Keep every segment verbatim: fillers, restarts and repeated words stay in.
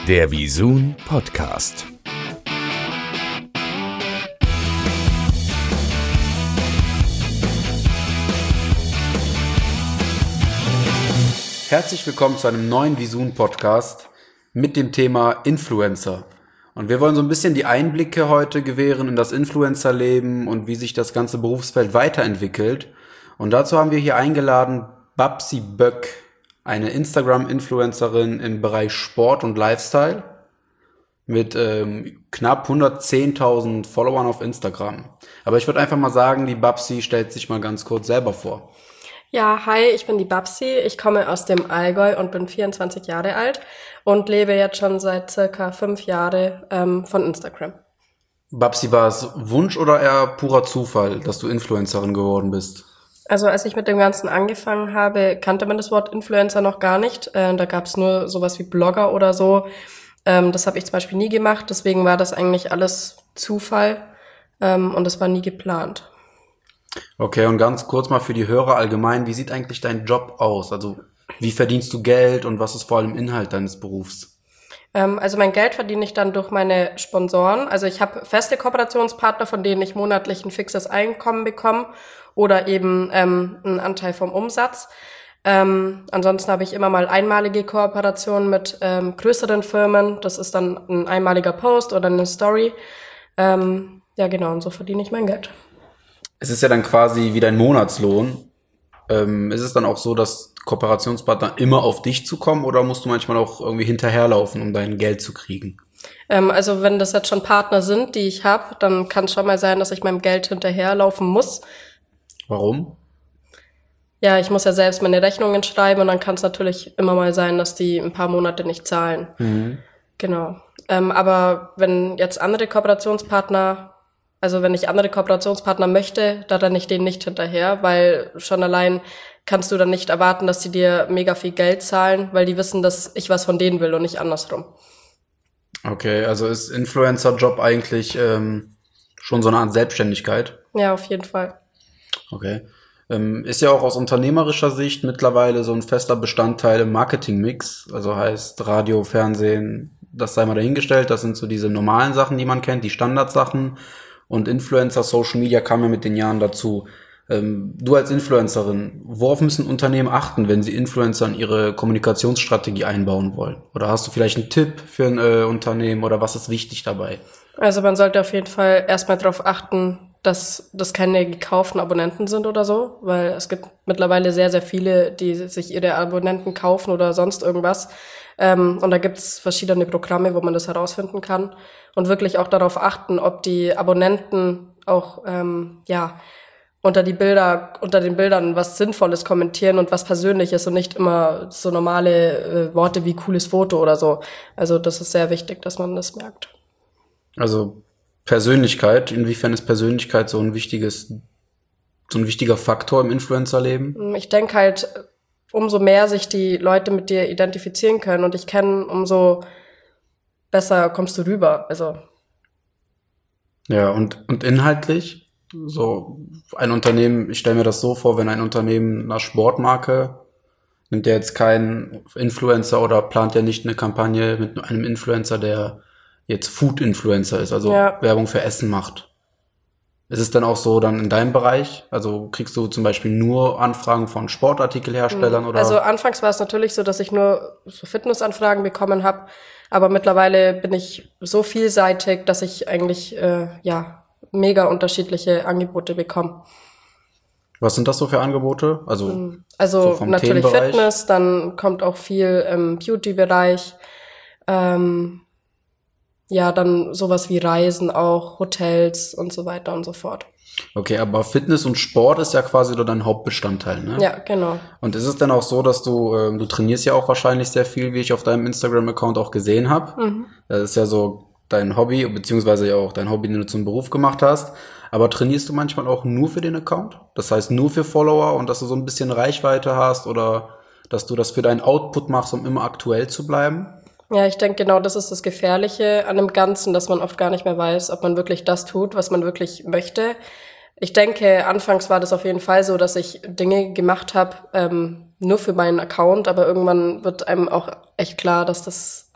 Der Visun Podcast. Herzlich willkommen zu einem neuen Visun Podcast mit dem Thema Influencer. Und wir wollen so ein bisschen die Einblicke heute gewähren in das Influencer-Leben und wie sich das ganze Berufsfeld weiterentwickelt. Und dazu haben wir hier eingeladen Babsi Böck, eine Instagram-Influencerin im Bereich Sport und Lifestyle mit ähm, knapp hundertzehntausend Followern auf Instagram. Aber ich würde einfach mal sagen, die Babsi stellt sich mal ganz kurz selber vor. Ja, hi, ich bin die Babsi. Ich komme aus dem Allgäu und bin vierundzwanzig Jahre alt und lebe jetzt schon seit circa fünf Jahren ähm, von Instagram. Babsi, war es Wunsch oder eher purer Zufall, dass du Influencerin geworden bist? Also als ich mit dem Ganzen angefangen habe, kannte man das Wort Influencer noch gar nicht. Äh, da gab es nur sowas wie Blogger oder so. Ähm, das habe ich zum Beispiel nie gemacht, deswegen war das eigentlich alles Zufall ähm, und das war nie geplant. Okay, und ganz kurz mal für die Hörer allgemein, wie sieht eigentlich dein Job aus? Also wie verdienst du Geld und was ist vor allem Inhalt deines Berufs? Ähm, also mein Geld verdiene ich dann durch meine Sponsoren. Also ich habe feste Kooperationspartner, von denen ich monatlich ein fixes Einkommen bekomme oder eben ähm, einen Anteil vom Umsatz. Ähm, ansonsten habe ich immer mal einmalige Kooperationen mit ähm, größeren Firmen. Das ist dann ein einmaliger Post oder eine Story. Ähm, ja genau, und so verdiene ich mein Geld. Es ist ja dann quasi wie dein Monatslohn. Ähm, ist es dann auch so, dass Kooperationspartner immer auf dich zukommen oder musst du manchmal auch irgendwie hinterherlaufen, um dein Geld zu kriegen? Ähm, also wenn das jetzt schon Partner sind, die ich habe, dann kann es schon mal sein, dass ich meinem Geld hinterherlaufen muss. Warum? Ja, ich muss ja selbst meine Rechnungen schreiben und dann kann es natürlich immer mal sein, dass die ein paar Monate nicht zahlen. Mhm. Genau. Ähm, aber wenn jetzt andere Kooperationspartner, also wenn ich andere Kooperationspartner möchte, da renne ich denen nicht hinterher, weil schon allein kannst du dann nicht erwarten, dass die dir mega viel Geld zahlen, weil die wissen, dass ich was von denen will und nicht andersrum. Okay, also ist Influencer-Job eigentlich ähm, schon so eine Art Selbstständigkeit? Ja, auf jeden Fall. Okay. Ähm, ist ja auch aus unternehmerischer Sicht mittlerweile so ein fester Bestandteil im Marketingmix. Also heißt Radio, Fernsehen, das sei mal dahingestellt. Das sind so diese normalen Sachen, die man kennt, die Standardsachen. Und Influencer, Social Media kam ja mit den Jahren dazu. Ähm, du als Influencerin, worauf müssen Unternehmen achten, wenn sie Influencer in ihre Kommunikationsstrategie einbauen wollen? Oder hast du vielleicht einen Tipp für ein äh, Unternehmen oder was ist wichtig dabei? Also man sollte auf jeden Fall erstmal darauf achten, dass das keine gekauften Abonnenten sind oder so, weil es gibt mittlerweile sehr, sehr viele, die sich ihre Abonnenten kaufen oder sonst irgendwas. Ähm, und da gibt's verschiedene Programme, wo man das herausfinden kann. Und wirklich auch darauf achten, ob die Abonnenten auch ähm, ja unter die Bilder, unter den Bildern was Sinnvolles kommentieren und was Persönliches und nicht immer so normale äh, Worte wie cooles Foto oder so. Also das ist sehr wichtig, dass man das merkt. Also Persönlichkeit, inwiefern ist Persönlichkeit so ein wichtiges, so ein wichtiger Faktor im Influencer-Leben? Ich denke halt, umso mehr sich die Leute mit dir identifizieren können und dich kennen, umso besser kommst du rüber. Also Ja, und, und inhaltlich? So ein Unternehmen, ich stelle mir das so vor, wenn ein Unternehmen einer Sportmarke, nimmt der jetzt keinen Influencer oder plant der nicht eine Kampagne mit einem Influencer, der jetzt Food-Influencer ist, also ja. Werbung für Essen macht. Ist es dann auch so dann in deinem Bereich? Also kriegst du zum Beispiel nur Anfragen von Sportartikelherstellern oder? Also anfangs war es natürlich so, dass ich nur so Fitnessanfragen bekommen habe, aber mittlerweile bin ich so vielseitig, dass ich eigentlich äh, ja mega unterschiedliche Angebote bekomme. Was sind das so für Angebote? Also, also so vom natürlich Themenbereich? Fitness, dann kommt auch viel im Beauty-Bereich, ähm, ja, dann sowas wie Reisen auch, Hotels und so weiter und so fort. Okay, aber Fitness und Sport ist ja quasi so dein Hauptbestandteil, ne? Ja, genau. Und ist es denn auch so, dass du, ähm, du trainierst ja auch wahrscheinlich sehr viel, wie ich auf deinem Instagram-Account auch gesehen habe. Mhm. Das ist ja so dein Hobby, beziehungsweise ja auch dein Hobby, den du zum Beruf gemacht hast. Aber trainierst du manchmal auch nur für den Account? Das heißt nur für Follower und dass du so ein bisschen Reichweite hast oder dass du das für deinen Output machst, um immer aktuell zu bleiben? Ja, ich denke, genau das ist das Gefährliche an dem Ganzen, dass man oft gar nicht mehr weiß, ob man wirklich das tut, was man wirklich möchte. Ich denke, anfangs war das auf jeden Fall so, dass ich Dinge gemacht habe, ähm, nur für meinen Account, aber irgendwann wird einem auch echt klar, dass das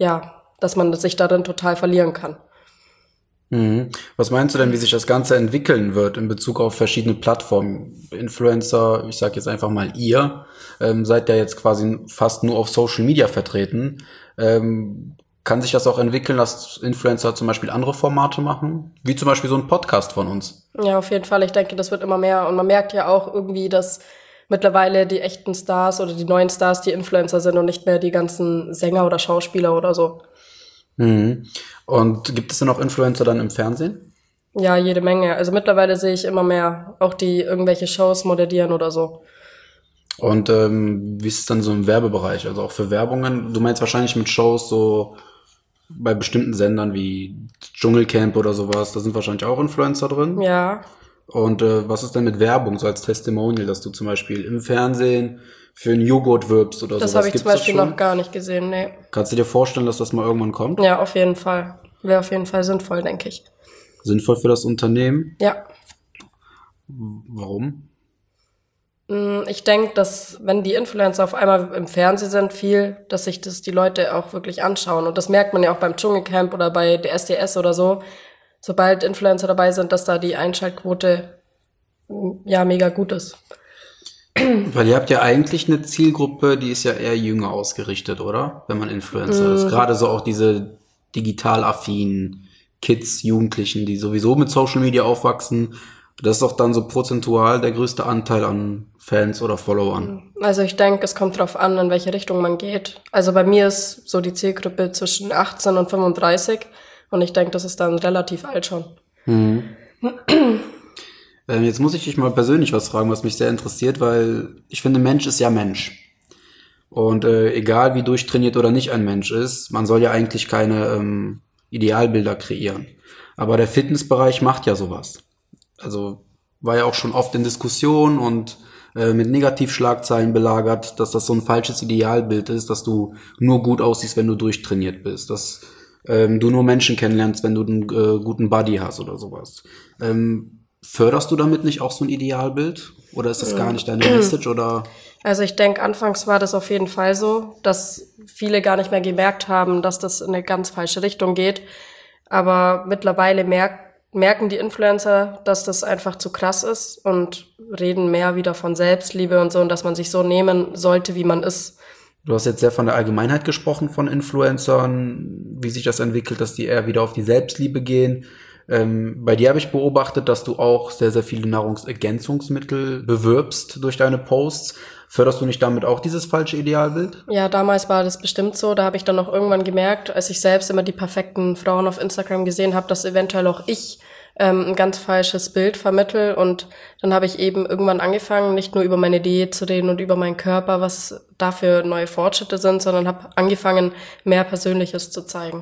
ja, dass man sich darin total verlieren kann. Mhm. Was meinst du denn, wie sich das Ganze entwickeln wird in Bezug auf verschiedene Plattformen? Influencer, ich sag jetzt einfach mal ihr, ähm, seid ja jetzt quasi fast nur auf Social Media vertreten. Ähm, kann sich das auch entwickeln, dass Influencer zum Beispiel andere Formate machen? Wie zum Beispiel so ein Podcast von uns? Ja, auf jeden Fall. Ich denke, das wird immer mehr. Und man merkt ja auch irgendwie, dass mittlerweile die echten Stars oder die neuen Stars die Influencer sind und nicht mehr die ganzen Sänger oder Schauspieler oder so. Mhm. Und gibt es denn auch Influencer dann im Fernsehen? Ja, jede Menge. Also mittlerweile sehe ich immer mehr, auch die irgendwelche Shows moderieren oder so. Und ähm, wie ist es dann so im Werbebereich? Also auch für Werbungen? Du meinst wahrscheinlich mit Shows so bei bestimmten Sendern wie Dschungelcamp oder sowas, da sind wahrscheinlich auch Influencer drin. Ja. Und äh, was ist denn mit Werbung, so als Testimonial, dass du zum Beispiel im Fernsehen für einen Joghurt wirbst oder Das sowas? habe ich Gibt's zum Beispiel das schon? noch gar nicht gesehen, nee. Kannst du dir vorstellen, dass das mal irgendwann kommt? Ja, auf jeden Fall. Wäre auf jeden Fall sinnvoll, denke ich. Sinnvoll für das Unternehmen? Ja. Warum? Ich denke, dass wenn die Influencer auf einmal im Fernsehen sind, viel, dass sich das die Leute auch wirklich anschauen. Und das merkt man ja auch beim Dschungelcamp oder bei der S D S oder so. Sobald Influencer dabei sind, dass da die Einschaltquote ja mega gut ist. Weil ihr habt ja eigentlich eine Zielgruppe, die ist ja eher jünger ausgerichtet, oder? Wenn man Influencer mm. ist. Gerade so auch diese digital affinen Kids, Jugendlichen, die sowieso mit Social Media aufwachsen. Das ist doch dann so prozentual der größte Anteil an Fans oder Followern. Also ich denke, es kommt drauf an, in welche Richtung man geht. Also bei mir ist so die Zielgruppe zwischen achtzehn und fünfunddreißig und ich denke, das ist dann relativ alt schon. Mhm. ähm, jetzt muss ich dich mal persönlich was fragen, was mich sehr interessiert, weil ich finde, Mensch ist ja Mensch. Und äh, egal wie durchtrainiert oder nicht ein Mensch ist, man soll ja eigentlich keine ähm, Idealbilder kreieren. Aber der Fitnessbereich macht ja sowas. Also war ja auch schon oft in Diskussion und äh, mit Negativschlagzeilen belagert, dass das so ein falsches Idealbild ist, dass du nur gut aussiehst, wenn du durchtrainiert bist, dass ähm, du nur Menschen kennenlernst, wenn du einen äh, guten Body hast oder sowas. Ähm, förderst du damit nicht auch so ein Idealbild? Oder ist das gar nicht deine Message? Oder? Also ich denke, anfangs war das auf jeden Fall so, dass viele gar nicht mehr gemerkt haben, dass das in eine ganz falsche Richtung geht. Aber mittlerweile merkt merken die Influencer, dass das einfach zu krass ist und reden mehr wieder von Selbstliebe und so und dass man sich so nehmen sollte, wie man ist. Du hast jetzt sehr von der Allgemeinheit gesprochen von Influencern, wie sich das entwickelt, dass die eher wieder auf die Selbstliebe gehen. Ähm, bei dir habe ich beobachtet, dass du auch sehr, sehr viele Nahrungsergänzungsmittel bewirbst durch deine Posts. Förderst du nicht damit auch dieses falsche Idealbild? Ja, damals war das bestimmt so. Da habe ich dann auch irgendwann gemerkt, als ich selbst immer die perfekten Frauen auf Instagram gesehen habe, dass eventuell auch ich ähm, ein ganz falsches Bild vermittel. Und dann habe ich eben irgendwann angefangen, nicht nur über meine Diät zu reden und über meinen Körper, was da für neue Fortschritte sind, sondern habe angefangen, mehr Persönliches zu zeigen.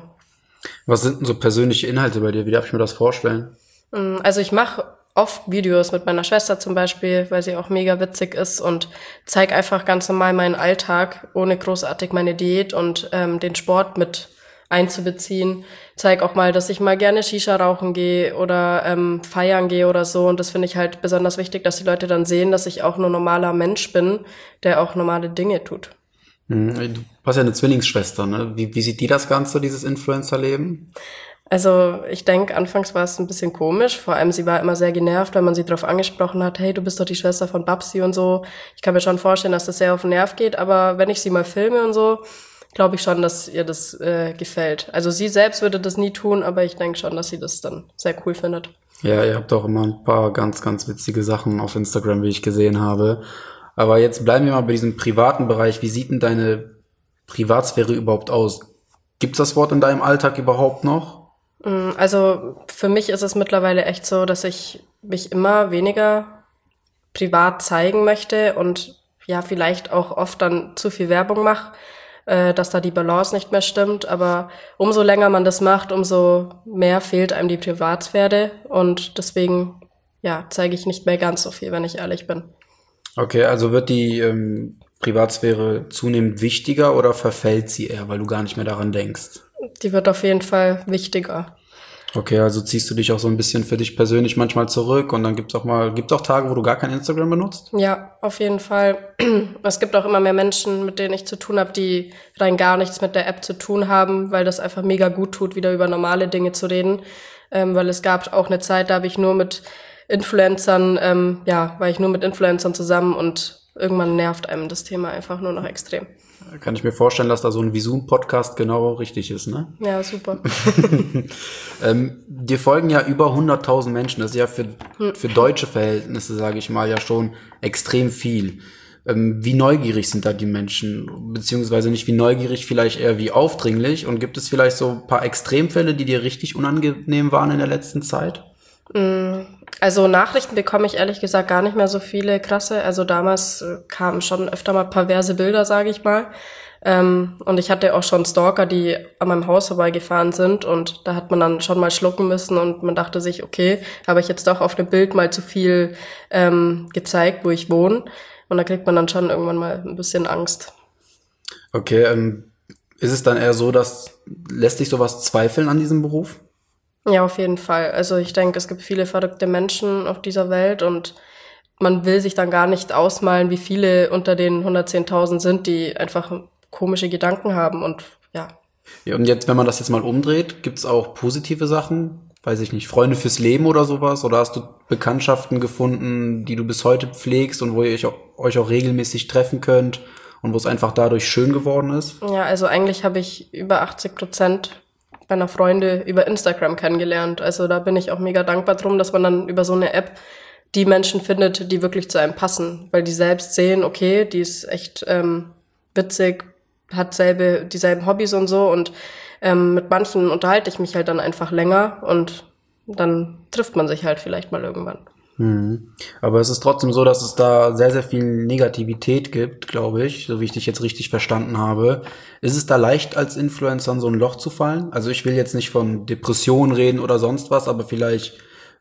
Was sind denn so persönliche Inhalte bei dir? Wie darf ich mir das vorstellen? Also ich mache oft Videos mit meiner Schwester zum Beispiel, weil sie auch mega witzig ist und zeige einfach ganz normal meinen Alltag, ohne großartig meine Diät und ähm, den Sport mit einzubeziehen. Zeige auch mal, dass ich mal gerne Shisha rauchen gehe oder ähm, feiern gehe oder so. Und das finde ich halt besonders wichtig, dass die Leute dann sehen, dass ich auch nur normaler Mensch bin, der auch normale Dinge tut. Du hast ja eine Zwillingsschwester, ne? Wie, wie sieht die das Ganze, dieses Influencer-Leben? Also ich denke, anfangs war es ein bisschen komisch. Vor allem, sie war immer sehr genervt, wenn man sie darauf angesprochen hat, hey, du bist doch die Schwester von Babsi und so. Ich kann mir schon vorstellen, dass das sehr auf den Nerv geht, aber wenn ich sie mal filme und so, glaube ich schon, dass ihr das äh, gefällt. Also sie selbst würde das nie tun, aber ich denke schon, dass sie das dann sehr cool findet. Ja, ihr habt auch immer ein paar ganz, ganz witzige Sachen auf Instagram, wie ich gesehen habe. Aber jetzt bleiben wir mal bei diesem privaten Bereich. Wie sieht denn deine Privatsphäre überhaupt aus? Gibt's das Wort in deinem Alltag überhaupt noch? Also für mich ist es mittlerweile echt so, dass ich mich immer weniger privat zeigen möchte und ja, vielleicht auch oft dann zu viel Werbung mache, äh, dass da die Balance nicht mehr stimmt. Aber umso länger man das macht, umso mehr fehlt einem die Privatsphäre und deswegen ja, zeige ich nicht mehr ganz so viel, wenn ich ehrlich bin. Okay, also wird die ähm, Privatsphäre zunehmend wichtiger oder verfällt sie eher, weil du gar nicht mehr daran denkst? Die wird auf jeden Fall wichtiger. Okay, also ziehst du dich auch so ein bisschen für dich persönlich manchmal zurück und dann gibt's auch mal, gibt's auch Tage, wo du gar kein Instagram benutzt? Ja, auf jeden Fall. Es gibt auch immer mehr Menschen, mit denen ich zu tun habe, die rein gar nichts mit der App zu tun haben, weil das einfach mega gut tut, wieder über normale Dinge zu reden. Ähm, weil es gab auch eine Zeit, da habe ich nur mit Influencern, ähm, ja, war ich nur mit Influencern zusammen und irgendwann nervt einem das Thema einfach nur noch extrem. Kann ich mir vorstellen, dass da so ein Visun-Podcast genau richtig ist, ne? Ja, super. ähm, dir folgen ja über hunderttausend Menschen. Das ist ja für, hm. für deutsche Verhältnisse, sage ich mal, ja schon extrem viel. Ähm, wie neugierig sind da die Menschen? Beziehungsweise nicht wie neugierig, vielleicht eher wie aufdringlich. Und gibt es vielleicht so ein paar Extremfälle, die dir richtig unangenehm waren in der letzten Zeit? Also Nachrichten bekomme ich ehrlich gesagt gar nicht mehr so viele krasse. Also damals kamen schon öfter mal perverse Bilder, sage ich mal. Ähm, und ich hatte auch schon Stalker, die an meinem Haus vorbeigefahren sind. Und da hat man dann schon mal schlucken müssen. Und man dachte sich, okay, habe ich jetzt doch auf dem Bild mal zu viel ähm, gezeigt, wo ich wohne. Und da kriegt man dann schon irgendwann mal ein bisschen Angst. Okay, ähm, ist es dann eher so, dass lässt dich sowas zweifeln an diesem Beruf? Ja, auf jeden Fall. Also ich denke, es gibt viele verrückte Menschen auf dieser Welt und man will sich dann gar nicht ausmalen, wie viele unter den hundertzehntausend sind, die einfach komische Gedanken haben und ja. Ja, und jetzt, wenn man das jetzt mal umdreht, gibt's auch positive Sachen? Weiß ich nicht, Freunde fürs Leben oder sowas? Oder hast du Bekanntschaften gefunden, die du bis heute pflegst und wo ihr euch auch, euch auch regelmäßig treffen könnt und wo es einfach dadurch schön geworden ist? Ja, also eigentlich habe ich über achtzig Prozent meiner Freunde über Instagram kennengelernt. Also da bin ich auch mega dankbar drum, dass man dann über so eine App die Menschen findet, die wirklich zu einem passen. Weil die selbst sehen, okay, die ist echt ähm, witzig, hat selbe, dieselben Hobbys und so. Und ähm, mit manchen unterhalte ich mich halt dann einfach länger und dann trifft man sich halt vielleicht mal irgendwann. Mhm. Aber es ist trotzdem so, dass es da sehr, sehr viel Negativität gibt, glaube ich, so wie ich dich jetzt richtig verstanden habe. Ist es da leicht, als Influencer in so ein Loch zu fallen? Also ich will jetzt nicht von Depressionen reden oder sonst was, aber vielleicht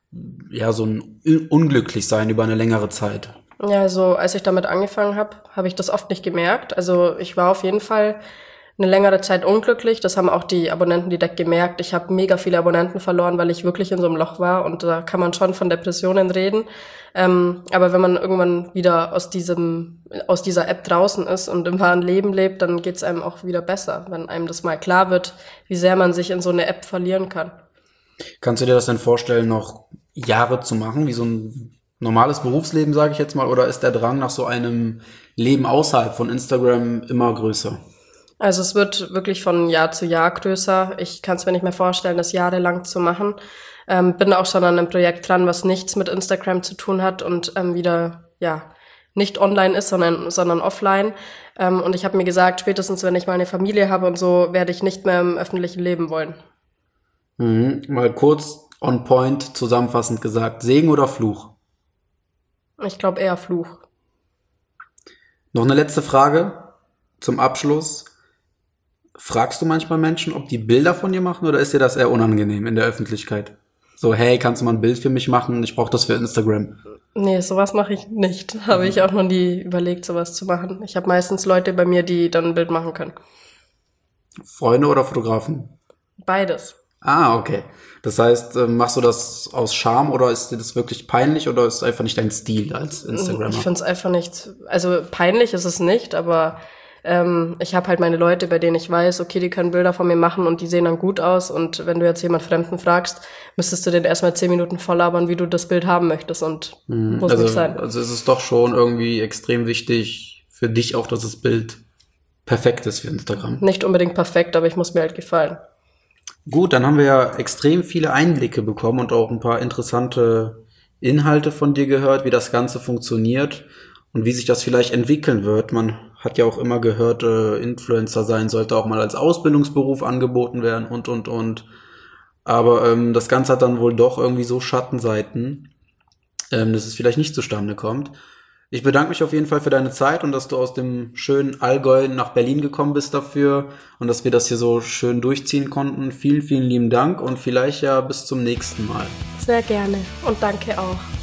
ja so ein Unglücklichsein über eine längere Zeit. Ja, also als ich damit angefangen habe, habe ich das oft nicht gemerkt. Also ich war auf jeden Fall eine längere Zeit unglücklich. Das haben auch die Abonnenten direkt gemerkt. Ich habe mega viele Abonnenten verloren, weil ich wirklich in so einem Loch war. Und da kann man schon von Depressionen reden. Ähm, aber wenn man irgendwann wieder aus diesem, aus dieser App draußen ist und im wahren Leben lebt, dann geht's einem auch wieder besser, wenn einem das mal klar wird, wie sehr man sich in so eine App verlieren kann. Kannst du dir das denn vorstellen, noch Jahre zu machen, wie so ein normales Berufsleben, sage ich jetzt mal? Oder ist der Drang nach so einem Leben außerhalb von Instagram immer größer? Also es wird wirklich von Jahr zu Jahr größer. Ich kann es mir nicht mehr vorstellen, das jahrelang zu machen. Ähm, bin auch schon an einem Projekt dran, was nichts mit Instagram zu tun hat und ähm, wieder ja nicht online ist, sondern sondern offline. Ähm, und ich habe mir gesagt, spätestens wenn ich mal eine Familie habe und so, werde ich nicht mehr im öffentlichen Leben wollen. Mhm. Mal kurz on point zusammenfassend gesagt, Segen oder Fluch? Ich glaube eher Fluch. Noch eine letzte Frage zum Abschluss. Fragst du manchmal Menschen, ob die Bilder von dir machen oder ist dir das eher unangenehm in der Öffentlichkeit? So, hey, kannst du mal ein Bild für mich machen? Ich brauche das für Instagram. Nee, sowas mache ich nicht. Habe ich auch noch nie überlegt, sowas zu machen. Ich habe meistens Leute bei mir, die dann ein Bild machen können. Freunde oder Fotografen? Beides. Ah, okay. Das heißt, machst du das aus Scham oder ist dir das wirklich peinlich oder ist es einfach nicht dein Stil als Instagrammer? Ich finde es einfach nicht, also peinlich ist es nicht, aber ähm, ich habe halt meine Leute, bei denen ich weiß, okay, die können Bilder von mir machen und die sehen dann gut aus und wenn du jetzt jemand Fremden fragst, müsstest du den erstmal zehn Minuten voll labern, wie du das Bild haben möchtest und mhm. muss also, nicht sein. Also es ist doch schon irgendwie extrem wichtig für dich auch, dass das Bild perfekt ist für Instagram. Nicht unbedingt perfekt, aber ich muss mir halt gefallen. Gut, dann haben wir ja extrem viele Einblicke bekommen und auch ein paar interessante Inhalte von dir gehört, wie das Ganze funktioniert und wie sich das vielleicht entwickeln wird. Man hat ja auch immer gehört, äh, Influencer sein sollte auch mal als Ausbildungsberuf angeboten werden und, und, und. Aber ähm, das Ganze hat dann wohl doch irgendwie so Schattenseiten, ähm, dass es vielleicht nicht zustande kommt. Ich bedanke mich auf jeden Fall für deine Zeit und dass du aus dem schönen Allgäu nach Berlin gekommen bist dafür und dass wir das hier so schön durchziehen konnten. Vielen, vielen lieben Dank und vielleicht ja bis zum nächsten Mal. Sehr gerne und danke auch.